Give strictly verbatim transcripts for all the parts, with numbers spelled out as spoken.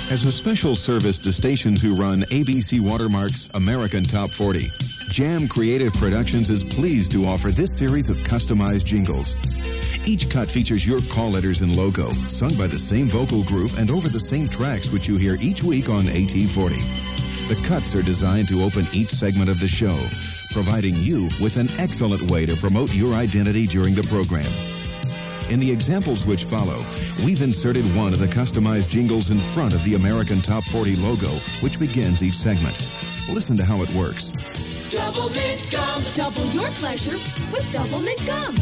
As a special service to stations who run A B C Watermark's American Top forty, Jam Creative Productions is pleased to offer this series of customized jingles. Each cut features your call letters and logo, sung by the same vocal group and over the same tracks which you hear each week on A T forty. The cuts are designed to open each segment of the show, providing you with an excellent way to promote your identity during the program. In the examples which follow, we've inserted one of the customized jingles in front of the American Top forty logo, which begins each segment. Listen to how it works. Double Mint Gum. Double your pleasure with Double Mint Gum.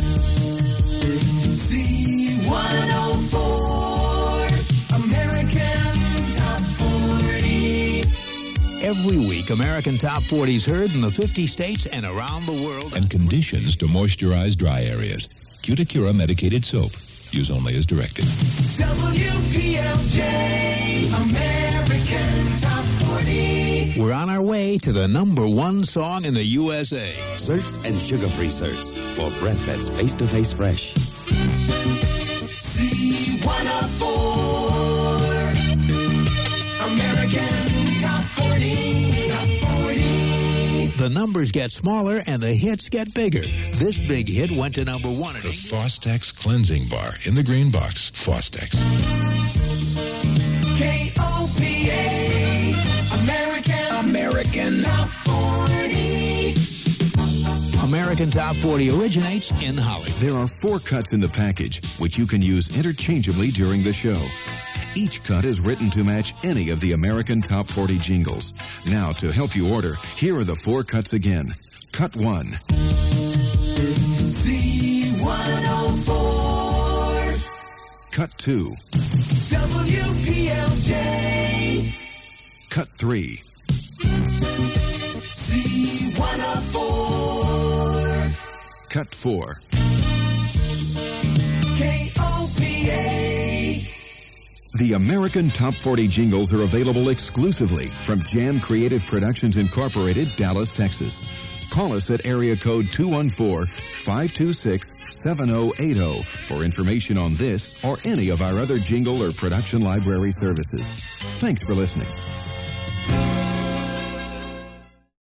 C one oh four, American Top forty. Every week, American Top forty is heard in the fifty states and around the world. And conditions to moisturize dry areas. Cuticura medicated soap. Use only as directed. W P L J, American Top forty. We're on our way to the number one song in the U S A. Certs and sugar-free Certs for breath that's face-to-face fresh. C one oh four, American Top forty. Top forty. The numbers get smaller and the hits get bigger. This big hit went to number one. The Fostex Cleansing Bar in the green box. Fostex. K O P A, American, American Top forty. American Top forty originates in Hollywood. There are four cuts in the package, which you can use interchangeably during the show. Each cut is written to match any of the American Top forty jingles. Now, to help you order, here are the four cuts again. Cut one. C one oh four. Cut two. W P L J. Cut three. C one oh four. Cut four. K O P A. The American Top forty jingles are available exclusively from Jam Creative Productions Incorporated, Dallas, Texas. Call us at area code two one four, five two six, seven oh eight oh for information on this or any of our other jingle or production library services. Thanks for listening.